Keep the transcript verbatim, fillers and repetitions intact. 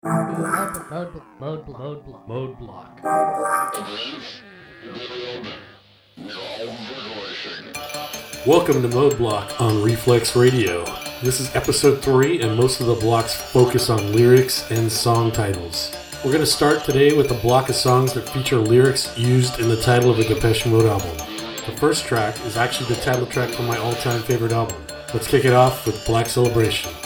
Mode, mode, mode, mode, block. Mode block. Welcome to Mode Block on Reflex Radio. This is episode three, and most of the blocks focus on lyrics and song titles. We're going to start today with a block of songs that feature lyrics used in the title of a Depeche Mode album. The first track is actually the title track from my all-time favorite album. Let's kick it off with Black Celebration.